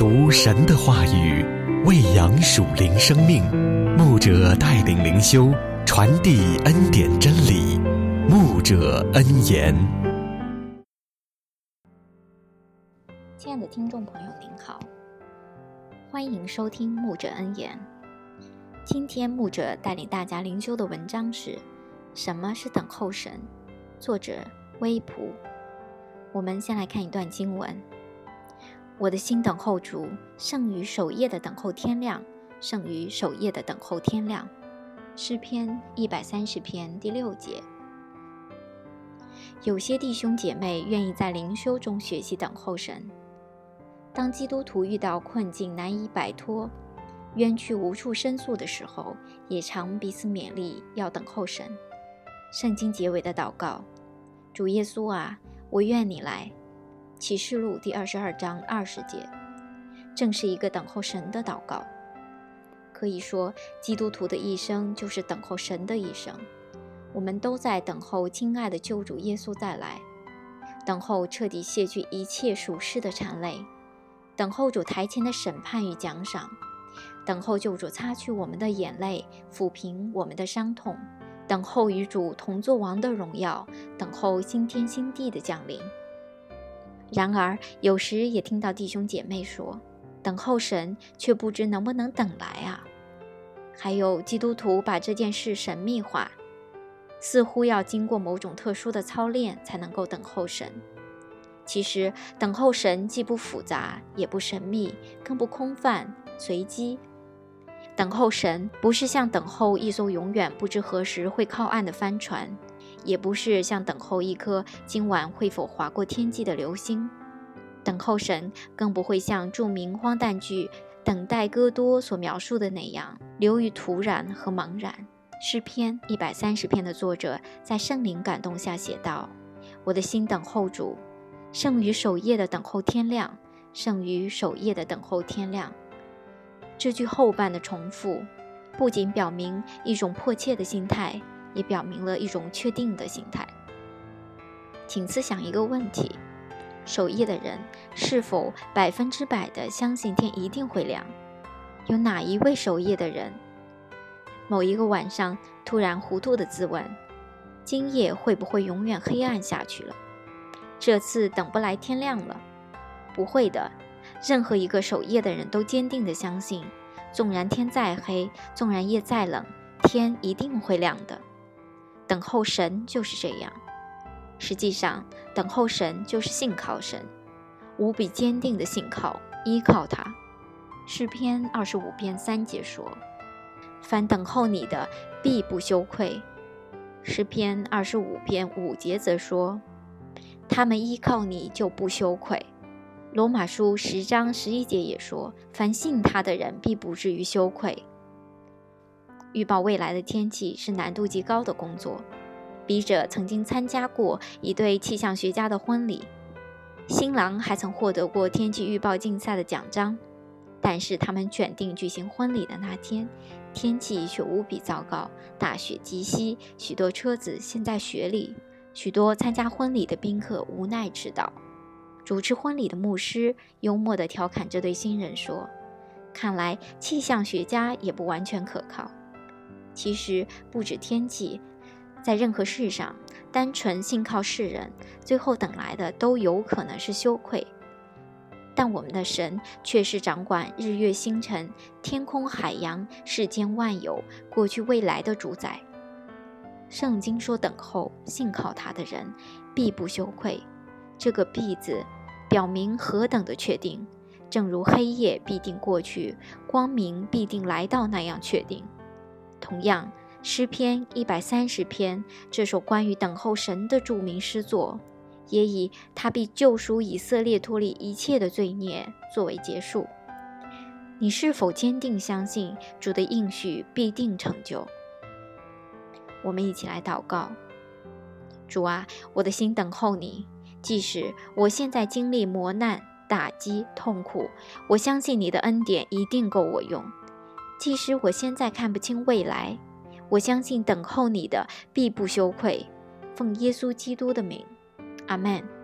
读神的话语，喂养属灵生命。牧者带领灵修，传递恩典真理。牧者恩言。 亲爱的听众朋友您好，欢迎收听牧者恩言。今天牧者带领大家灵修的文章是什么是等候神，作者微仆。我们先来看一段经文：我的心等候主，胜于守夜的等候天亮，胜于守夜的等候天亮。诗篇130篇第6节。有些弟兄姐妹愿意在灵修中学习等候神。当基督徒遇到困境难以摆脱，冤屈无处申诉的时候，也常彼此勉励要等候神。圣经结尾的祷告：主耶稣啊，我愿你来。启示录第22章20节，正是一个等候神的祷告。可以说，基督徒的一生就是等候神的一生。我们都在等候亲爱的救主耶稣再来，等候彻底卸去一切属世的缠累，等候主台前的审判与奖赏，等候救主擦去我们的眼泪，抚平我们的伤痛，等候与主同作王的荣耀，等候新天新地的降临。然而有时也听到弟兄姐妹说，等候神却不知能不能等来啊。还有基督徒把这件事神秘化，似乎要经过某种特殊的操练才能够等候神。其实等候神既不复杂，也不神秘，更不空泛随机。等候神不是像等候一艘永远不知何时会靠岸的帆船，也不是像等候一颗今晚会否划过天际的流星。等候神更不会像著名荒诞剧《等待戈多》所描述的那样流于突然和茫然。诗篇130篇的作者在圣灵感动下写道：我的心等候主，胜于守夜的等候天亮，胜于守夜的等候天亮。这句后半的重复不仅表明一种迫切的心态，也表明了一种确定的心态。请思想一个问题：守夜的人是否100%的相信天一定会亮？有哪一位守夜的人某一个晚上突然糊涂地自问，今夜会不会永远黑暗下去了？这次等不来天亮了？不会的，任何一个守夜的人都坚定地相信，纵然天再黑，纵然夜再冷，天一定会亮的。等候神就是这样。实际上，等候神就是信靠神，无比坚定的信靠，依靠他。诗篇25篇3节说，凡等候你的必不羞愧。诗篇25篇5节则说，他们依靠你就不羞愧。罗马书10章11节也说，凡信他的人必不至于羞愧。预报未来的天气是难度极高的工作。笔者曾经参加过一对气象学家的婚礼，新郎还曾获得过天气预报竞赛的奖章，但是他们选定举行婚礼的那天，天气却无比糟糕，大雪积稀，许多车子陷在雪里，许多参加婚礼的宾客无奈迟到。主持婚礼的牧师幽默地调侃这对新人说，看来气象学家也不完全可靠。其实不止天气，在任何事上，单纯信靠世人，最后等来的都有可能是羞愧。但我们的神却是掌管日月星辰、天空海洋、世间万有、过去未来的主宰。圣经说，等候信靠他的人必不羞愧。这个必字表明何等的确定，正如黑夜必定过去，光明必定来到那样确定。同样，诗篇130篇这首关于等候神的著名诗作，也以他必救赎以色列脱离一切的罪孽作为结束。你是否坚定相信主的应许必定成就？我们一起来祷告。主啊，我的心等候你，即使我现在经历磨难、打击、痛苦，我相信你的恩典一定够我用。即使我现在看不清未来，我相信等候你的必不羞愧。奉耶稣基督的名，阿们。